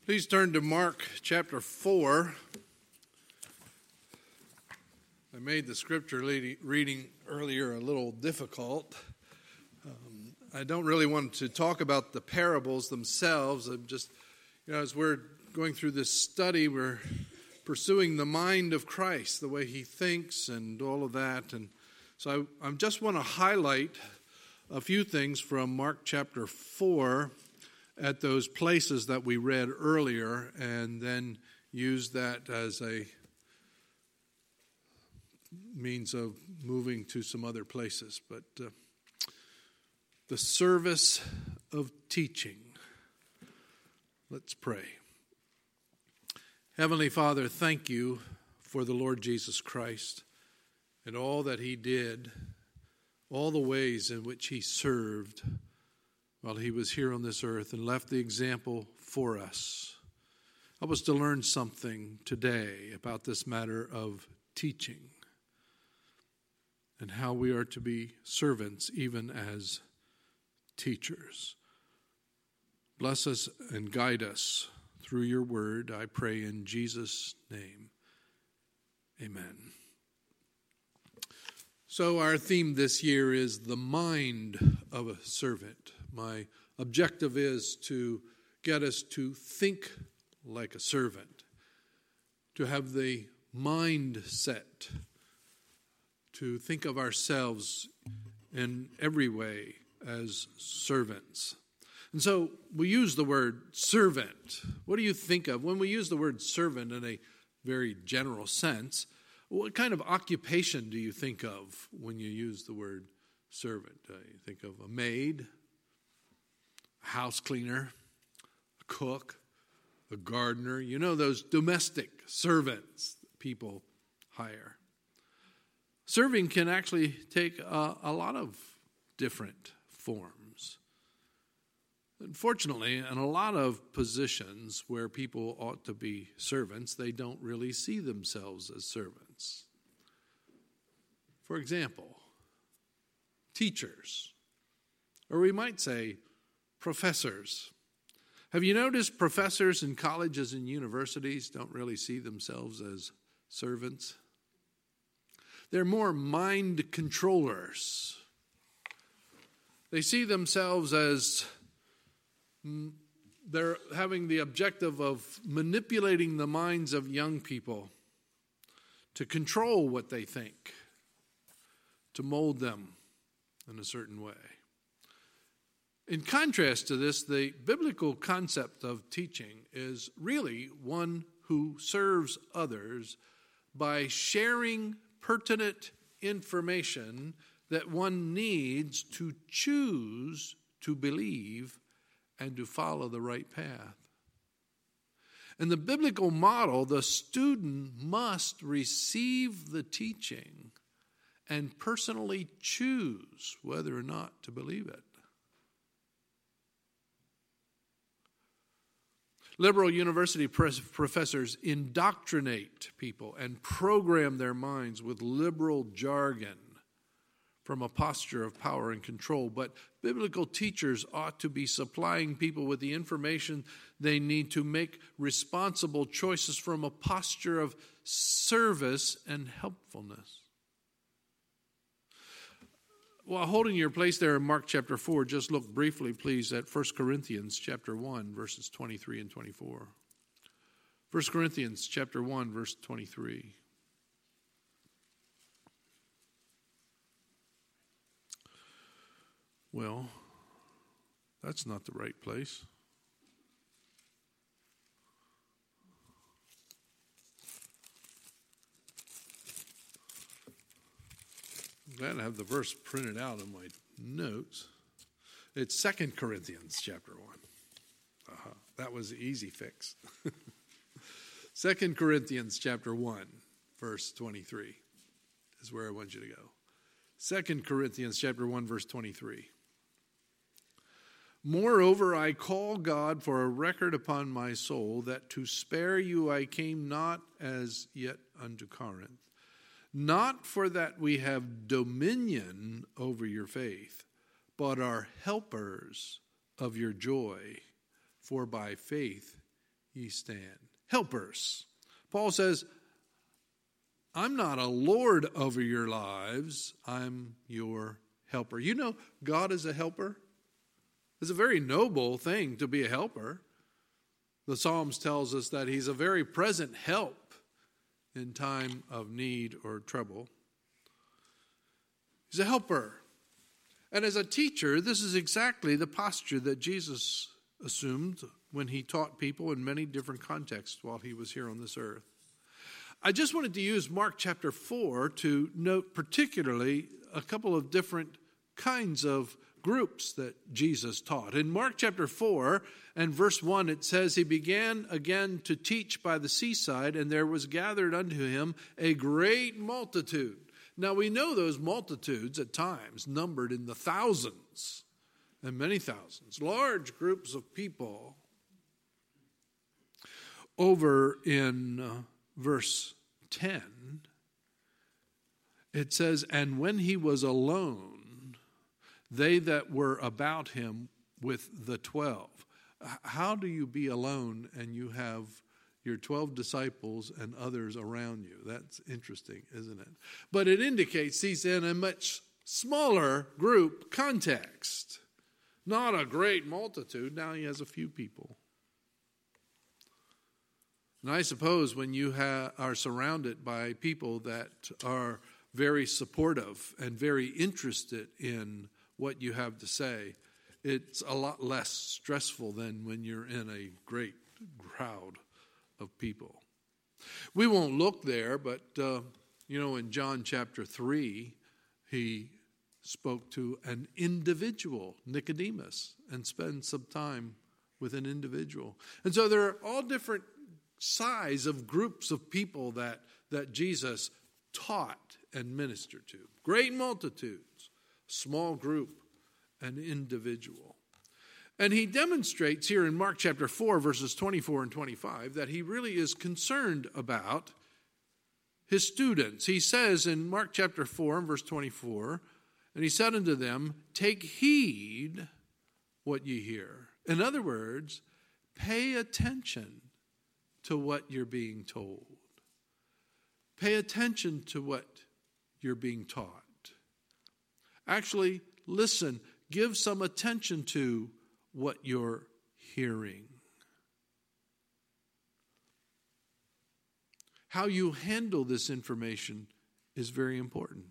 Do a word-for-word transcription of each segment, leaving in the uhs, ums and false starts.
Please turn to Mark chapter four. I made the scripture reading earlier a little difficult. Um, I don't really want to talk about the parables themselves. I'm just, you know, as we're going through this study, we're pursuing the mind of Christ, the way he thinks and all of that. And so I, I just want to highlight a few things from Mark chapter four at those places that we read earlier, and then use that as a means of moving to some other places. But uh, the service of teaching. Let's pray. Heavenly Father, thank you for the Lord Jesus Christ and all that he did, all the ways in which he served while he was here on this earth and left the example for us. Help us to learn something today about this matter of teaching and how we are to be servants even as teachers. Bless us and guide us through your word, I pray in Jesus' name. Amen. So our theme this year is the mind of a servant. My objective is to get us to think like a servant, to have the mindset, to think of ourselves in every way as servants. And so we use the word servant. What do you think of when we use the word servant in a very general sense? What kind of occupation do you think of when you use the word servant? Uh, you think of a maid, a house cleaner, a cook, a gardener. You know, those domestic servants people hire. Serving can actually take a, a lot of different forms. Unfortunately, in a lot of positions where people ought to be servants, they don't really see themselves as servants. For example, teachers, or we might say professors. Have you noticed professors in colleges and universities don't really see themselves as servants? They're more mind controllers. They see themselves as they're having the objective of manipulating the minds of young people to control what they think, to mold them in a certain way. In contrast to this, the biblical concept of teaching is really one who serves others by sharing pertinent information that one needs to choose to believe and to follow the right path. In the biblical model, the student must receive the teaching and personally choose whether or not to believe it. Liberal university professors indoctrinate people and program their minds with liberal jargon from a posture of power and control. But biblical teachers ought to be supplying people with the information they need to make responsible choices from a posture of service and helpfulness. While holding your place there in Mark chapter four, just look briefly, please, at First Corinthians chapter one, verses twenty-three and twenty-four. First Corinthians chapter one, verse twenty-three. Well, that's not the right place. I'm glad I have the verse printed out in my notes. It's Second Corinthians chapter one. Uh-huh. That was the easy fix. Second Corinthians chapter one, verse twenty-three is where I want you to go. Second Corinthians chapter one, verse twenty-three. Moreover, I call God for a record upon my soul that to spare you I came not as yet unto Corinth, not for that we have dominion over your faith, but are helpers of your joy, for by faith ye stand. Helpers. Paul says, I'm not a lord over your lives. I'm your helper. You know, God is a helper. It's a very noble thing to be a helper. The Psalms tells us that he's a very present help in time of need or trouble. He's a helper. And as a teacher, this is exactly the posture that Jesus assumed when he taught people in many different contexts while he was here on this earth. I just wanted to use Mark chapter four to note particularly a couple of different kinds of groups that Jesus taught. In Mark chapter four and verse one, it says, he began again to teach by the seaside, and there was gathered unto him a great multitude. Now we know those multitudes at times numbered in the thousands and many thousands, large groups of people. Over in uh, verse ten, it says, and when he was alone, they that were about him with the twelve. How do you be alone and you have your twelve disciples and others around you? That's interesting, isn't it? But it indicates he's in a much smaller group context. Not a great multitude. Now he has a few people. And I suppose when you ha- are surrounded by people that are very supportive and very interested in what you have to say, it's a lot less stressful than when you're in a great crowd of people. We won't look there, but, uh, you know, in John chapter three, he spoke to an individual, Nicodemus, and spent some time with an individual. And so there are all different size of groups of people that, that Jesus taught and ministered to. Great multitudes, small group, an individual. And he demonstrates here in Mark chapter four, verses twenty-four and twenty-five, that he really is concerned about his students. He says in Mark chapter four and verse twenty-four, and he said unto them, take heed what ye hear. In other words, pay attention to what you're being told. Pay attention to what you're being taught. Actually, listen, give some attention to what you're hearing. How you handle this information is very important.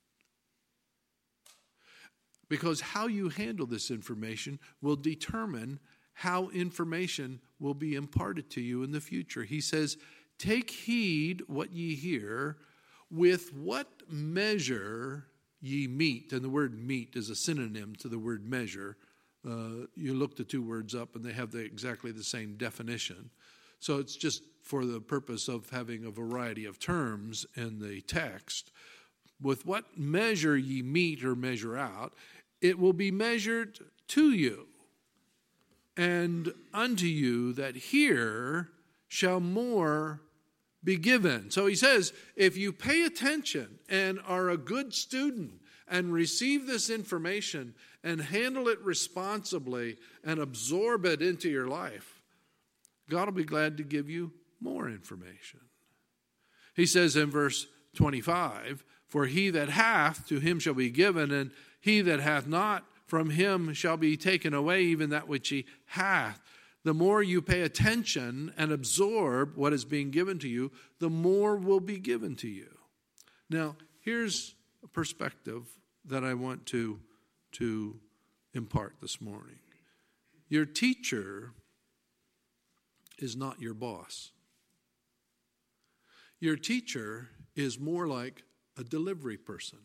Because how you handle this information will determine how information will be imparted to you in the future. He says, take heed what ye hear, with what measure ye meet. And the word meet is a synonym to the word measure. Uh, you look the two words up and they have the, exactly the same definition. So it's just for the purpose of having a variety of terms in the text. With what measure ye meet or measure out, it will be measured to you. And unto you that hear shall more be given. So he says, if you pay attention and are a good student and receive this information and handle it responsibly and absorb it into your life, God will be glad to give you more information. He says in verse twenty-five, for he that hath, to him shall be given, and he that hath not, from him shall be taken away even that which he hath. The more you pay attention and absorb what is being given to you, the more will be given to you. Now, here's a perspective that I want to, to impart this morning. Your teacher is not your boss. Your teacher is more like a delivery person.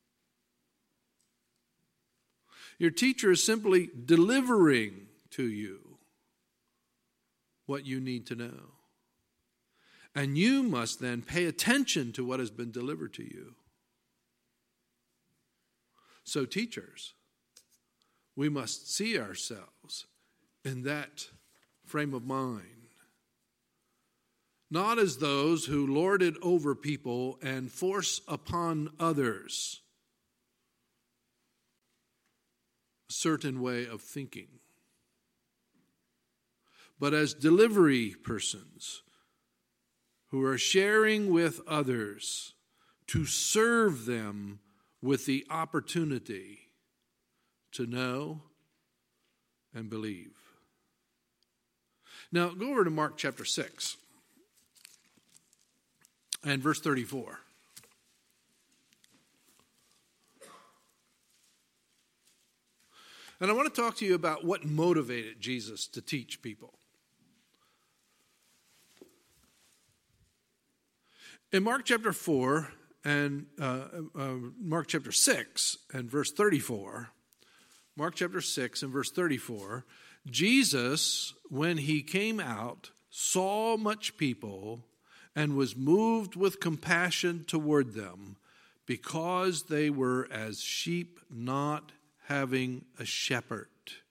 Your teacher is simply delivering to you what you need to know. And you must then pay attention to what has been delivered to you. So teachers, we must see ourselves in that frame of mind. Not as those who lord it over people and force upon others a certain way of thinking, but as delivery persons who are sharing with others to serve them with the opportunity to know and believe. Now, go over to Mark chapter six and verse thirty-four. And I want to talk to you about what motivated Jesus to teach people. In Mark chapter four and uh, uh, Mark chapter six and verse thirty-four, Mark chapter six and verse thirty-four, Jesus, when he came out, saw much people and was moved with compassion toward them because they were as sheep not having a shepherd.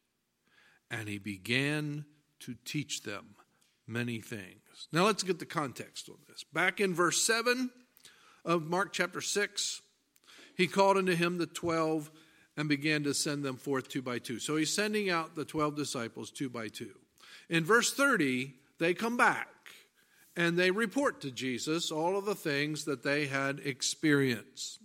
And he began to teach them many things. Now let's get the context on this. Back in verse seven of Mark chapter six, he called unto him the twelve and began to send them forth two by two. So he's sending out the twelve disciples two by two. In verse thirty, they come back and they report to Jesus all of the things that they had experienced.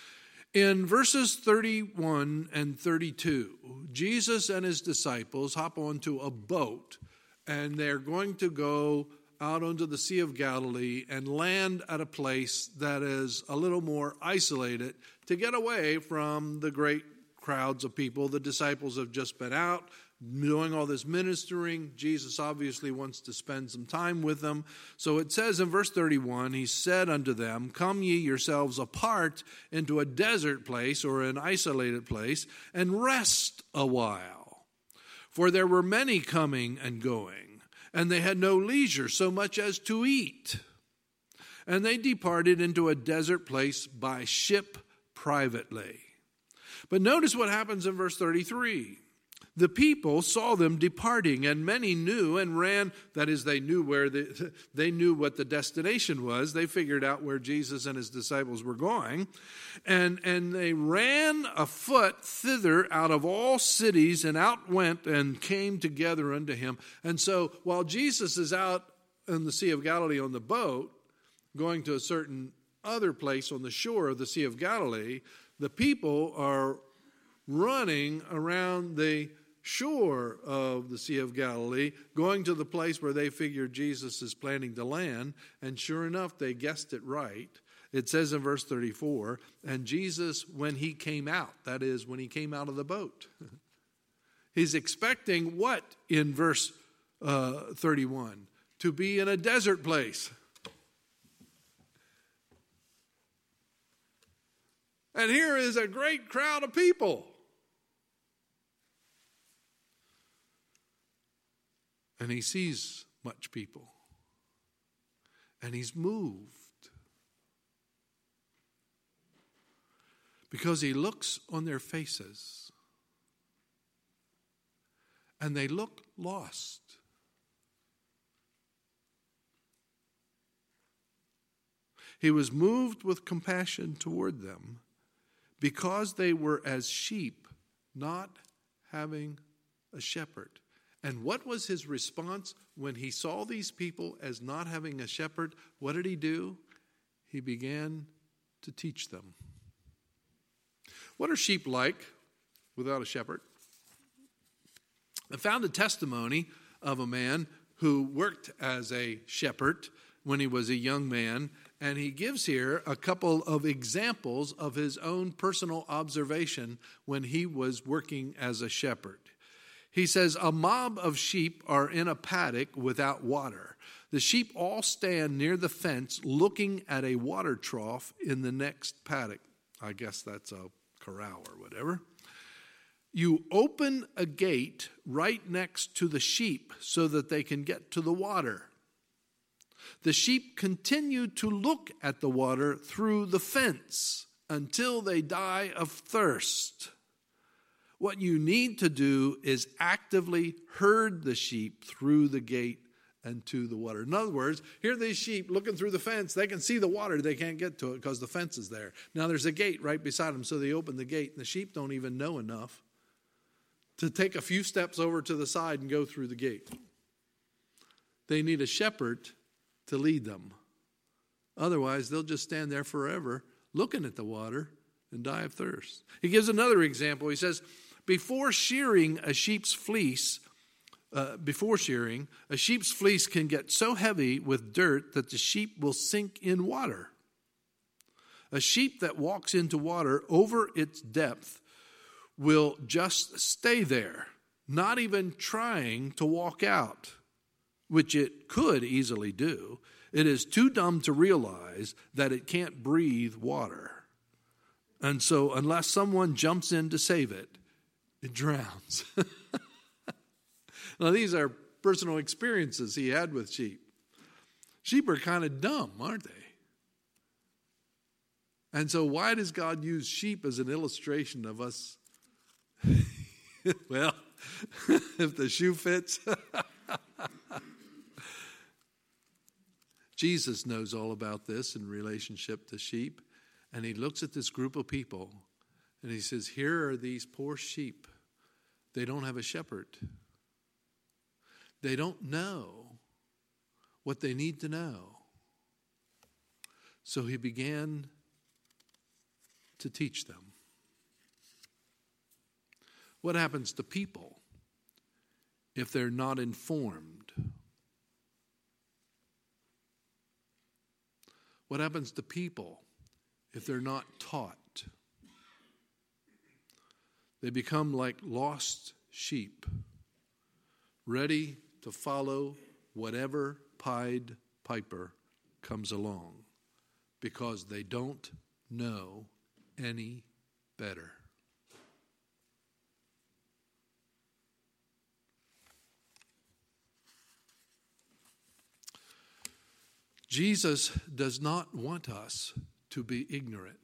In verses thirty-one and thirty-two, Jesus and his disciples hop onto a boat and they're going to go out onto the Sea of Galilee and land at a place that is a little more isolated to get away from the great crowds of people. The disciples have just been out doing all this ministering. Jesus obviously wants to spend some time with them. So it says in verse thirty-one, he said unto them, come ye yourselves apart into a desert place or an isolated place and rest a while. For there were many coming and going, and they had no leisure so much as to eat. And they departed into a desert place by ship privately. But notice what happens in verse thirty-three. The people saw them departing, and many knew and ran. That is, they knew where the, they knew what the destination was. They figured out where Jesus and his disciples were going. And, and they ran afoot thither out of all cities, and out went and came together unto him. And so while Jesus is out in the Sea of Galilee on the boat, going to a certain other place on the shore of the Sea of Galilee, the people are running around the shore of the Sea of Galilee, going to the place where they figure Jesus is planning to land. And sure enough, they guessed it right. It says in verse thirty-four, and Jesus, when he came out, that is, when he came out of the boat, he's expecting what in verse uh, thirty-one? To be in a desert place. And here is a great crowd of people. And he sees much people. And he's moved. Because he looks on their faces. And they look lost. He was moved with compassion toward them because they were as sheep, not having a shepherd. And what was his response when he saw these people as not having a shepherd? What did he do? He began to teach them. What are sheep like without a shepherd? I found a testimony of a man who worked as a shepherd when he was a young man, and he gives here a couple of examples of his own personal observation when he was working as a shepherd. He says, a mob of sheep are in a paddock without water. The sheep all stand near the fence looking at a water trough in the next paddock. I guess that's a corral or whatever. You open a gate right next to the sheep so that they can get to the water. The sheep continue to look at the water through the fence until they die of thirst. What you need to do is actively herd the sheep through the gate and to the water. In other words, here are these sheep looking through the fence. They can see the water. They can't get to it because the fence is there. Now there's a gate right beside them, so they open the gate, and the sheep don't even know enough to take a few steps over to the side and go through the gate. They need a shepherd to lead them. Otherwise, they'll just stand there forever looking at the water and die of thirst. He gives another example. He says, before shearing a sheep's fleece, uh, before shearing, a sheep's fleece can get so heavy with dirt that the sheep will sink in water. A sheep that walks into water over its depth will just stay there, not even trying to walk out, which it could easily do. It is too dumb to realize that it can't breathe water. And so unless someone jumps in to save it, it drowns. Now, these are personal experiences he had with sheep. Sheep are kind of dumb, aren't they? And so why does God use sheep as an illustration of us? Well, if the shoe fits. Jesus knows all about this in relationship to sheep. And he looks at this group of people and he says, here are these poor sheep. They don't have a shepherd. They don't know what they need to know. So he began to teach them. What happens to people if they're not informed? What happens to people if they're not taught? They become like lost sheep, ready to follow whatever Pied Piper comes along, because they don't know any better. Jesus does not want us to be ignorant.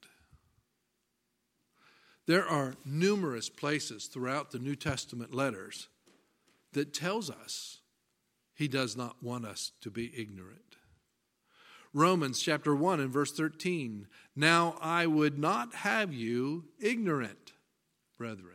There are numerous places throughout the New Testament letters that tells us he does not want us to be ignorant. Romans chapter one and verse thirteen, now I would not have you ignorant, brethren.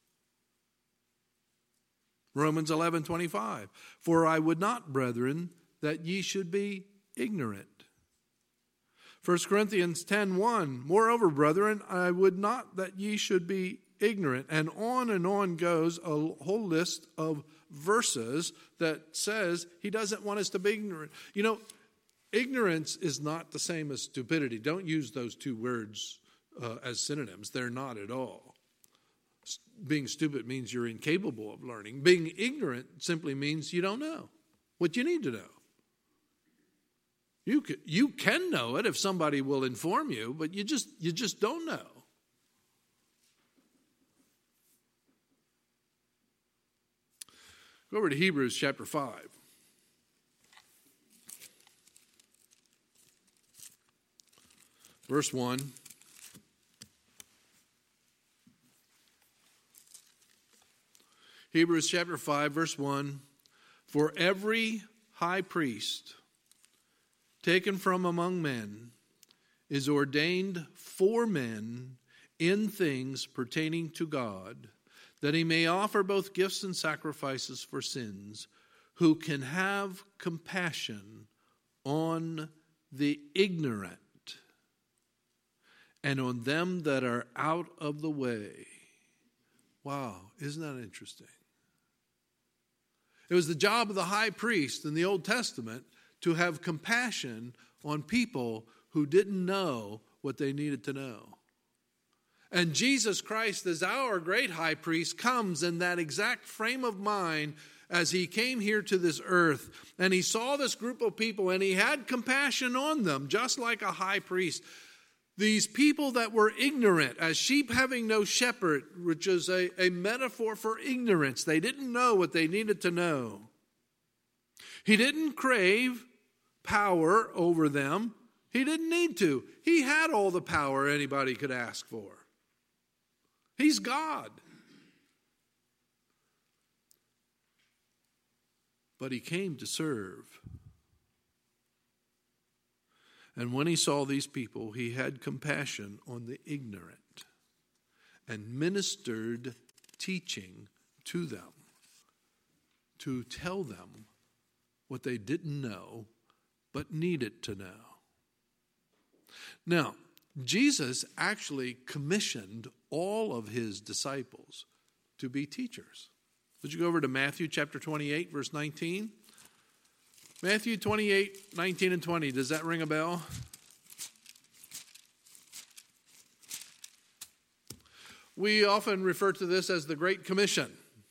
Romans eleven twenty-five, for I would not, brethren, that ye should be ignorant. First Corinthians ten one, moreover, brethren, I would not that ye should be ignorant. And on and on goes a whole list of verses that says he doesn't want us to be ignorant. You know, ignorance is not the same as stupidity. Don't use those two words uh, as synonyms. They're not at all. Being stupid means you're incapable of learning. Being ignorant simply means you don't know what you need to know. You can, you can know it if somebody will inform you, but you just you just don't know. Go over to Hebrews chapter five. Verse one. Hebrews chapter five, verse one. For every high priest taken from among men is ordained for men in things pertaining to God, that he may offer both gifts and sacrifices for sins, who can have compassion on the ignorant and on them that are out of the way. Wow, isn't that interesting? It was the job of the high priest in the Old Testament to have compassion on people who didn't know what they needed to know. And Jesus Christ, as our great high priest, comes in that exact frame of mind as he came here to this earth. And he saw this group of people and he had compassion on them, just like a high priest. These people that were ignorant, as sheep having no shepherd, which is a, a metaphor for ignorance. They didn't know what they needed to know. He didn't crave power over them. He didn't need to. He had all the power anybody could ask for. He's God. But he came to serve. And when he saw these people, he had compassion on the ignorant and ministered teaching to them, to tell them what they didn't know but needed to know. Now, Jesus actually commissioned all of his disciples to be teachers. Would you go over to Matthew chapter twenty-eight, verse nineteen? Matthew twenty-eight, nineteen and twenty. Does that ring a bell? We often refer to this as the Great Commission.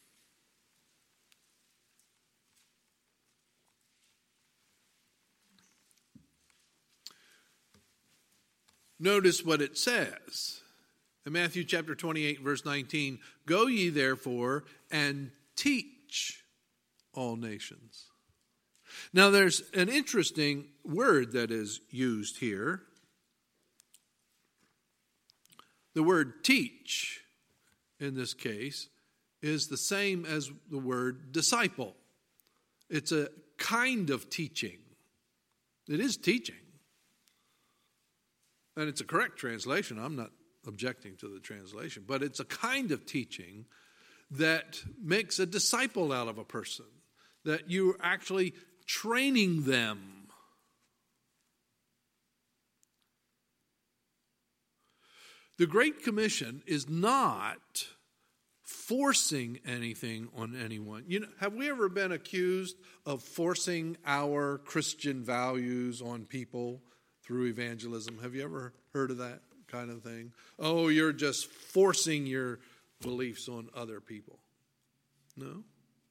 Notice what it says. In Matthew chapter twenty-eight, verse nineteen, "Go ye therefore and teach all nations." Now there's an interesting word that is used here. The word teach, in this case, is the same as the word disciple. It's a kind of teaching. It is teaching. And it's a correct translation. I'm not objecting to the translation. But it's a kind of teaching that makes a disciple out of a person. That you're actually training them. The Great Commission is not forcing anything on anyone. You know, have we ever been accused of forcing our Christian values on people through evangelism? Have you ever heard of that kind of thing? Oh, you're just forcing your beliefs on other people. No.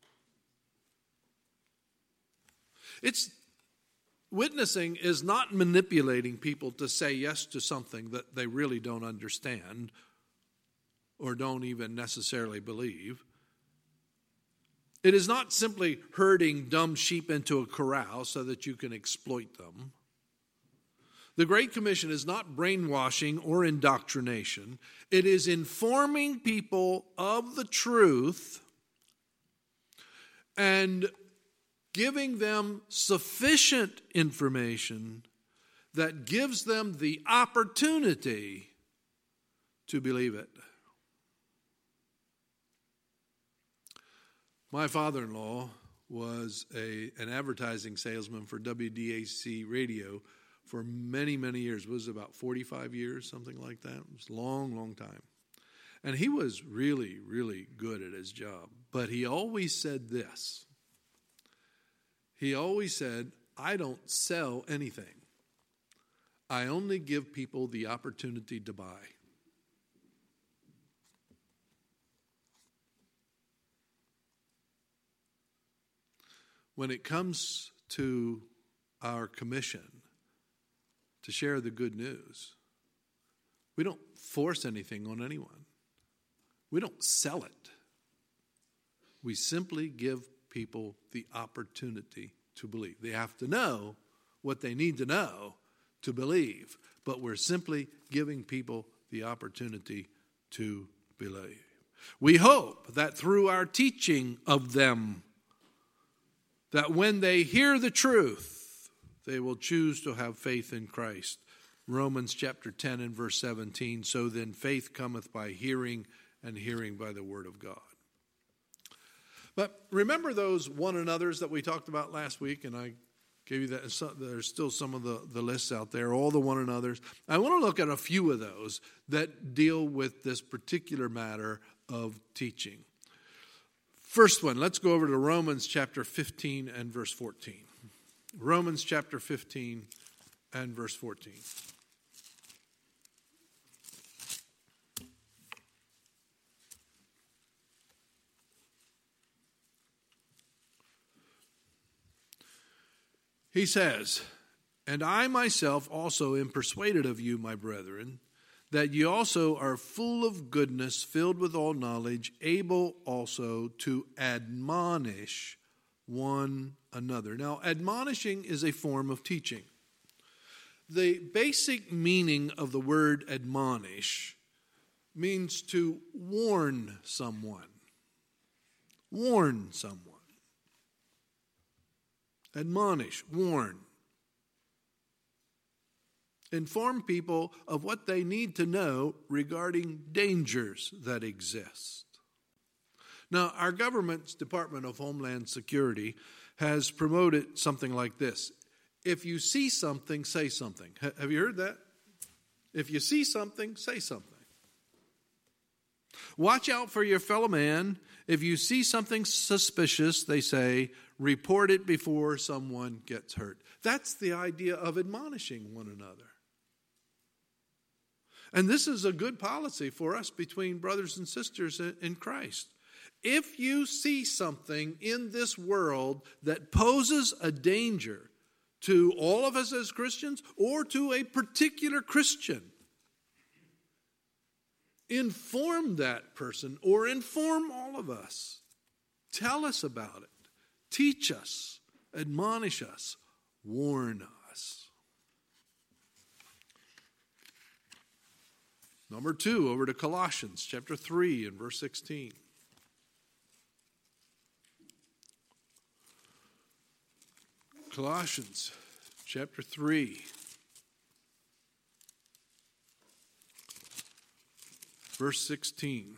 It's witnessing is not manipulating people to say yes to something that they really don't understand or don't even necessarily believe. It is not simply herding dumb sheep into a corral so that you can exploit them. The Great Commission is not brainwashing or indoctrination. It is informing people of the truth and giving them sufficient information that gives them the opportunity to believe it. My father-in-law was a, an advertising salesman for W D A C radio for many, many years. It was about forty-five years, something like that. It was a long, long time. And he was really, really good at his job. But he always said this. He always said, I don't sell anything. I only give people the opportunity to buy. When it comes to our commission to share the good news, we don't force anything on anyone. We don't sell it. We simply give people the opportunity to believe. They have to know what they need to know to believe, but we're simply giving people the opportunity to believe. We hope that through our teaching of them, that when they hear the truth, they will choose to have faith in Christ. Romans chapter ten and verse seventeen, so then faith cometh by hearing, and hearing by the word of God. But remember those one another's that we talked about last week, and I gave you that. There's still some of the, the lists out there, all the one another's. I want to look at a few of those that deal with this particular matter of teaching. First one, let's go over to Romans chapter fifteen and verse fourteen. Romans chapter fifteen and verse fourteen. He says, and I myself also am persuaded of you, my brethren, that ye also are full of goodness, filled with all knowledge, able also to admonish one another. Now, admonishing is a form of teaching. The basic meaning of the word admonish means to warn someone. Warn someone. Admonish, warn. Inform people of what they need to know regarding dangers that exist. Now, our government's Department of Homeland Security has promoted something like this. If you see something, say something. H- have you heard that? If you see something, say something. Watch out for your fellow man. If you see something suspicious, they say, report it before someone gets hurt. That's the idea of admonishing one another. And this is a good policy for us between brothers and sisters in Christ. If you see something in this world that poses a danger to all of us as Christians or to a particular Christian, inform that person or inform all of us. Tell us about it. Teach us. Admonish us. Warn us. Number two, over to Colossians chapter three and verse sixteen. Colossians chapter three, verse sixteen.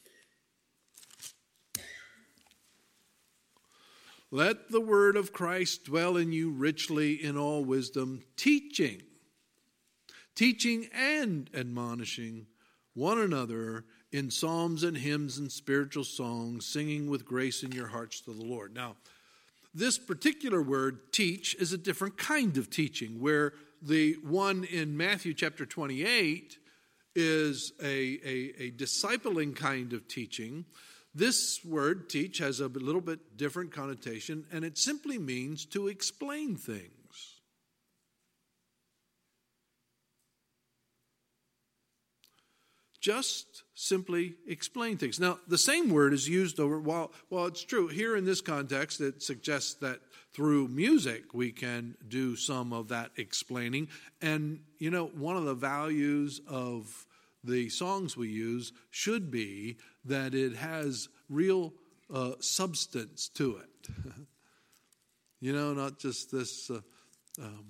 Let the word of Christ dwell in you richly in all wisdom, teaching, teaching and admonishing one another in psalms and hymns and spiritual songs, singing with grace in your hearts to the Lord. Now, this particular word, teach, is a different kind of teaching, where the one in Matthew chapter twenty-eight is a, a, a discipling kind of teaching. This word, teach, has a little bit different connotation, and it simply means to explain things. Just simply explain things. Now, the same word is used over, while, while it's true, here in this context, it suggests that through music we can do some of that explaining. And, you know, one of the values of the songs we use should be that it has real uh, substance to it. You know, not just this uh, um,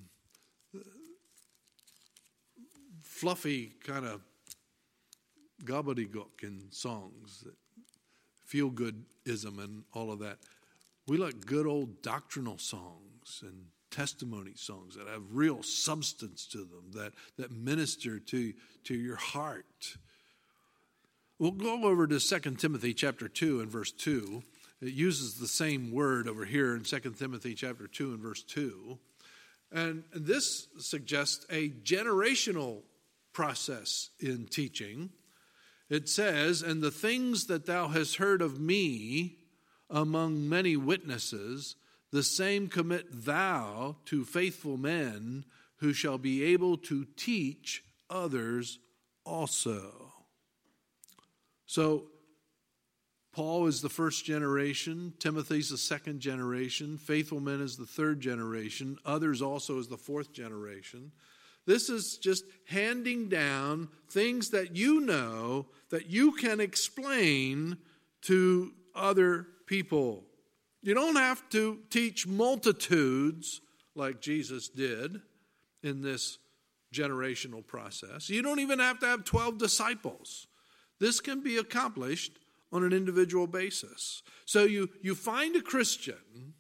fluffy kind of gobbledygook in songs, feel-goodism and all of that. We like good old doctrinal songs and testimony songs that have real substance to them, that, that minister to, to your heart. We'll go over to Second Timothy chapter two and verse two. It uses the same word over here in Second Timothy chapter two and verse two. And this suggests a generational process in teaching. It says, and the things that thou hast heard of me among many witnesses, the same commit thou to faithful men who shall be able to teach others also. So, Paul is the first generation, Timothy's the second generation, faithful men is the third generation, others also is the fourth generation. This is just handing down things that you know that you can explain to other people. You don't have to teach multitudes like Jesus did in this generational process. You don't even have to have twelve disciples. This can be accomplished on an individual basis. So you, you find a Christian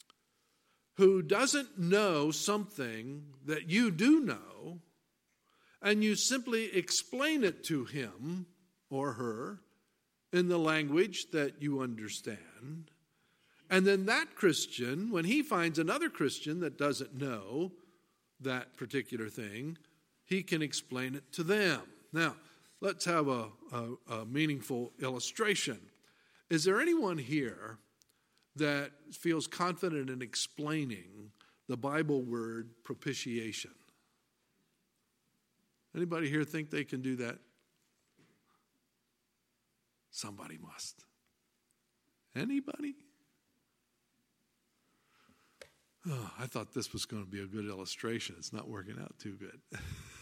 who doesn't know something that you do know, and you simply explain it to him or her in the language that you understand. And then that Christian, when he finds another Christian that doesn't know that particular thing, he can explain it to them. Now, let's have a, a, a meaningful illustration. Is there anyone here that feels confident in explaining the Bible word propitiation? Anybody here think they can do that? Somebody must. Anybody? Oh, I thought this was going to be a good illustration. It's not working out too good.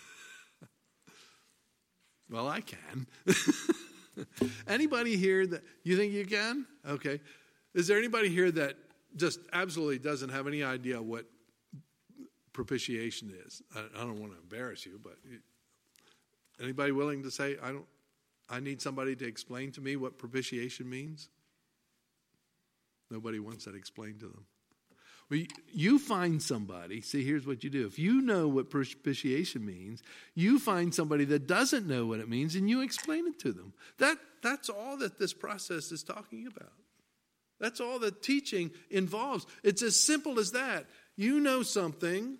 Well, I can. Anybody here that you think you can? Okay. Is there anybody here that just absolutely doesn't have any idea what propitiation is? I, I don't want to embarrass you, but anybody willing to say, I don't, I need somebody to explain to me what propitiation means? Nobody wants that explained to them. You find somebody, see, here's what you do. If you know what propitiation means, you find somebody that doesn't know what it means and you explain it to them. That, that's all that this process is talking about. That's all that teaching involves. It's as simple as that. You know something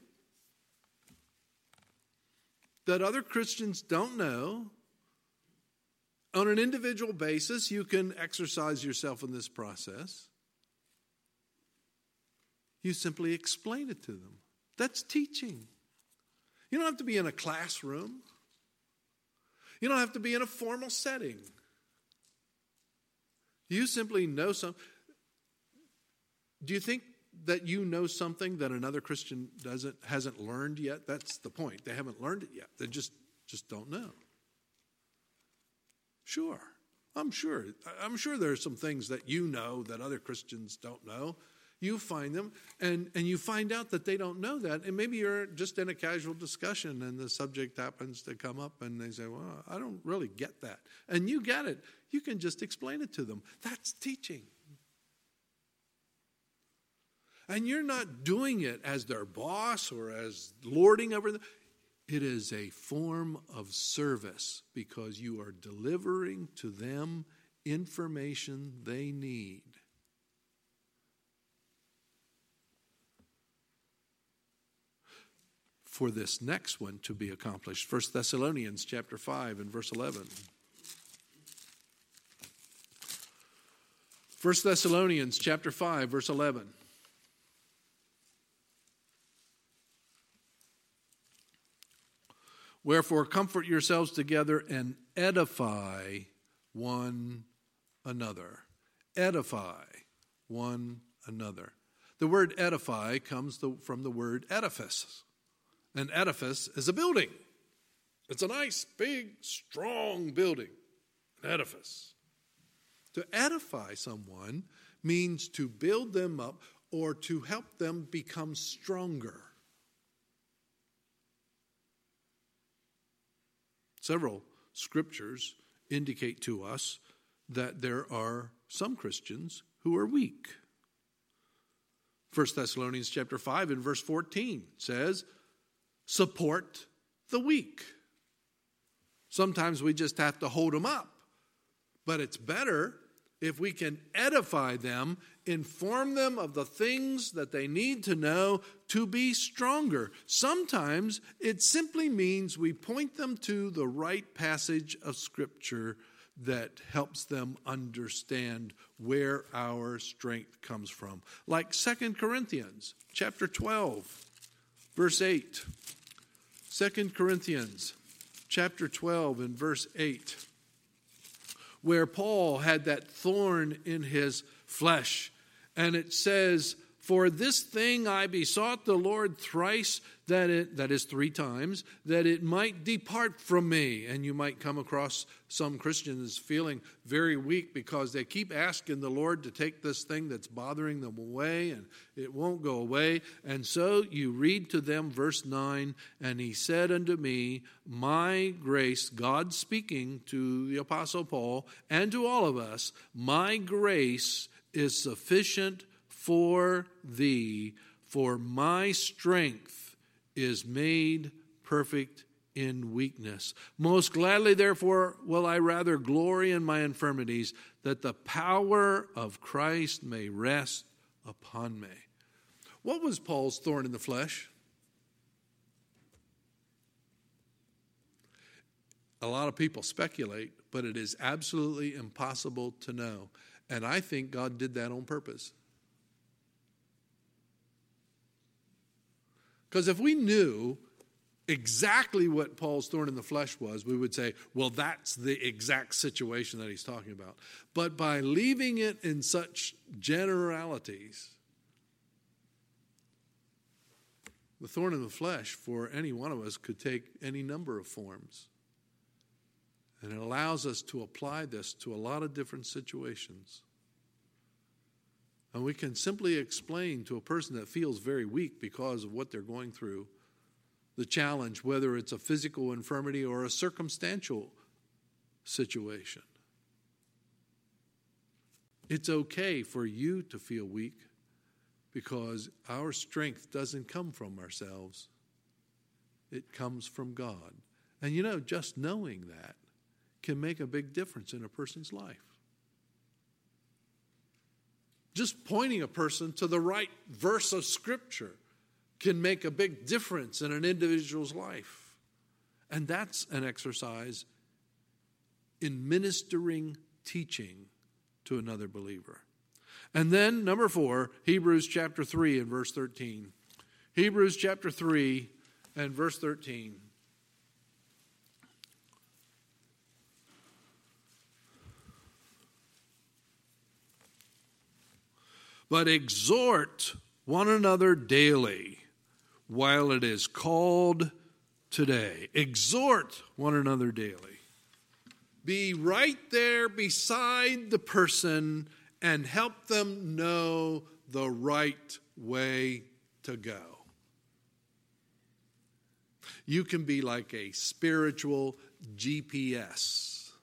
that other Christians don't know. On an individual basis, you can exercise yourself in this process. You simply explain it to them. That's teaching. You don't have to be in a classroom. You don't have to be in a formal setting. You simply know something. Do you think that you know something that another Christian doesn't hasn't learned yet? That's the point. They haven't learned it yet. They just, just don't know. Sure. I'm sure. I'm sure there are some things that you know that other Christians don't know. You find them, and, and you find out that they don't know that. And maybe you're just in a casual discussion, and the subject happens to come up, and they say, well, I don't really get that. And you get it. You can just explain it to them. That's teaching. And you're not doing it as their boss or as lording over them. It is a form of service because you are delivering to them information they need. For this next one to be accomplished. First Thessalonians chapter five and verse eleven. First Thessalonians chapter five, verse eleven. Wherefore comfort yourselves together and edify one another. Edify one another. The word edify comes from the word edifice. An edifice is a building. It's a nice, big, strong building. An edifice. To edify someone means to build them up or to help them become stronger. Several scriptures indicate to us that there are some Christians who are weak. First Thessalonians chapter five and verse fourteen says, support the weak. Sometimes we just have to hold them up. But it's better if we can edify them, inform them of the things that they need to know to be stronger. Sometimes it simply means we point them to the right passage of Scripture that helps them understand where our strength comes from. Like Second Corinthians chapter twelve, verse eight. Second Corinthians chapter twelve and verse eight, where Paul had that thorn in his flesh. And it says, for this thing I besought the Lord thrice, that it, that is three times, that it might depart from me. And you might come across some Christians feeling very weak because they keep asking the Lord to take this thing that's bothering them away, and it won't go away. And so you read to them verse nine, and he said unto me, my grace, God speaking to the Apostle Paul and to all of us, my grace is sufficient for thee, for my strength is made perfect in weakness. Most gladly, therefore, will I rather glory in my infirmities, that the power of Christ may rest upon me. What was Paul's thorn in the flesh? A lot of people speculate, but it is absolutely impossible to know. And I think God did that on purpose. Because if we knew exactly what Paul's thorn in the flesh was, we would say, well, that's the exact situation that he's talking about. But by leaving it in such generalities, the thorn in the flesh for any one of us could take any number of forms. And it allows us to apply this to a lot of different situations. And we can simply explain to a person that feels very weak because of what they're going through the challenge, whether it's a physical infirmity or a circumstantial situation. It's okay for you to feel weak because our strength doesn't come from ourselves. It comes from God. And you know, just knowing that can make a big difference in a person's life. Just pointing a person to the right verse of Scripture can make a big difference in an individual's life. And that's an exercise in ministering teaching to another believer. And then, number four, Hebrews chapter three and verse thirteen. Hebrews chapter three and verse thirteen. But exhort one another daily while it is called today. Exhort one another daily. Be right there beside the person and help them know the right way to go. You can be like a spiritual G P S.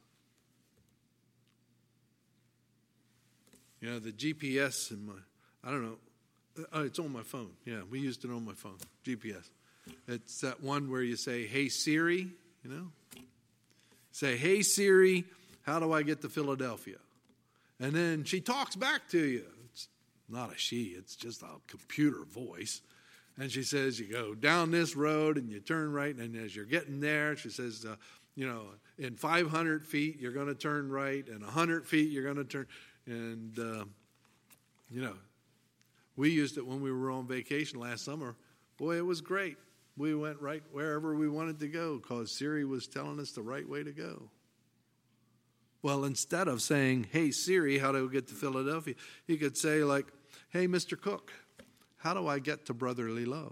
You know, the G P S in my, I don't know, oh, it's on my phone. Yeah, we used it on my phone, G P S. It's that one where you say, hey, Siri, you know. Say, hey, Siri, how do I get to Philadelphia? And then she talks back to you. It's not a she, it's just a computer voice. And she says, you go down this road and you turn right. And as you're getting there, she says, uh, you know, in five hundred feet, you're going to turn right. And one hundred feet, you're going to turn. And, uh, you know, we used it when we were on vacation last summer. Boy, it was great. We went right wherever we wanted to go because Siri was telling us the right way to go. Well, instead of saying, hey, Siri, how do we get to Philadelphia? You could say like, hey, Mister Cook, how do I get to brotherly love?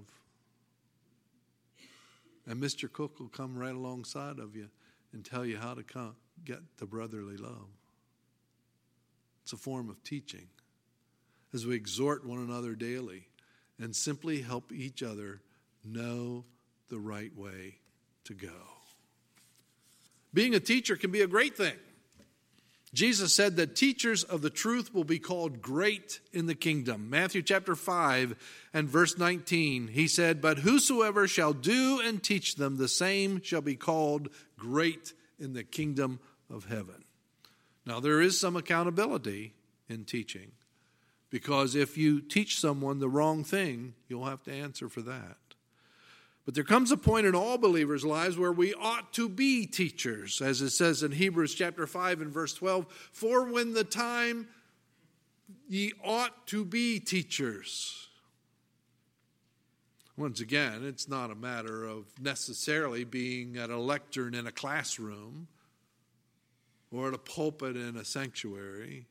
And Mister Cook will come right alongside of you and tell you how to come, get to brotherly love. It's a form of teaching as we exhort one another daily and simply help each other know the right way to go. Being a teacher can be a great thing. Jesus said that teachers of the truth will be called great in the kingdom. Matthew chapter five and verse nineteen, he said, but whosoever shall do and teach them, the same shall be called great in the kingdom of heaven. Now, there is some accountability in teaching, because if you teach someone the wrong thing, you'll have to answer for that. But there comes a point in all believers' lives where we ought to be teachers, as it says in Hebrews chapter five and verse twelve, for when the time ye ought to be teachers. Once again, it's not a matter of necessarily being at a lectern in a classroom or at a pulpit in a sanctuary.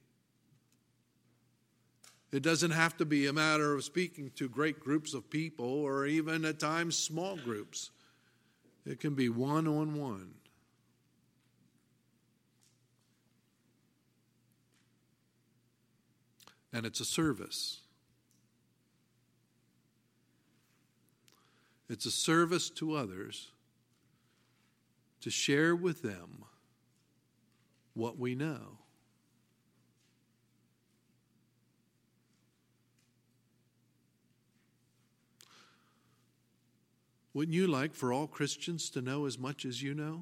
It doesn't have to be a matter of speaking to great groups of people or even at times small groups. It can be one-on-one. And it's a service. It's a service to others to share with them what we know. Wouldn't you like for all Christians to know as much as you know?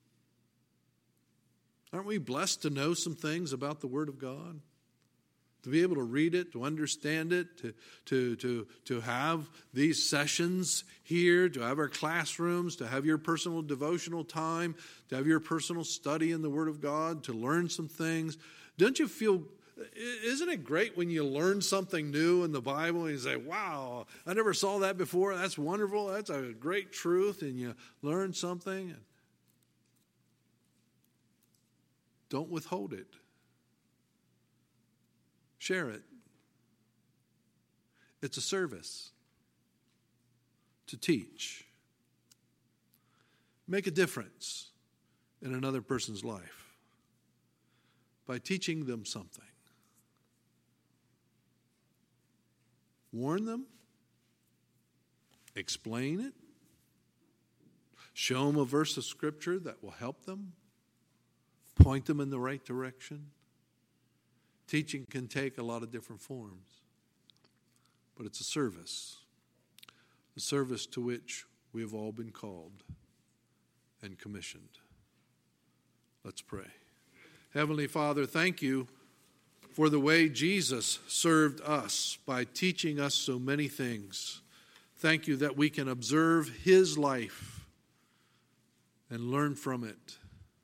Aren't we blessed to know some things about the Word of God? To be able to read it, to understand it, to, to, to, to have these sessions here, to have our classrooms, to have your personal devotional time, to have your personal study in the Word of God, to learn some things. Don't you feel, isn't it great when you learn something new in the Bible and you say, wow, I never saw that before. That's wonderful. That's a great truth. And you learn something. Don't withhold it. Share it. It's a service to teach. Make a difference in another person's life by teaching them something. Warn them. Explain it. Show them a verse of Scripture that will help them. Point them in the right direction. Teaching can take a lot of different forms. but it's a service, a service to which we have all been called and commissioned. Let's pray. Heavenly Father, thank you for the way Jesus served us by teaching us so many things. Thank you that we can observe his life and learn from it.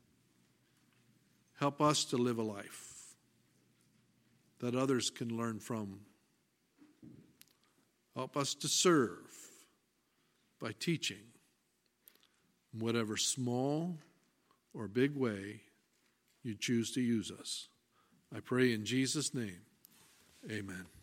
Help us to live a life that others can learn from. Help us to serve by teaching in whatever small or big way you choose to use us. I pray in Jesus' name, amen.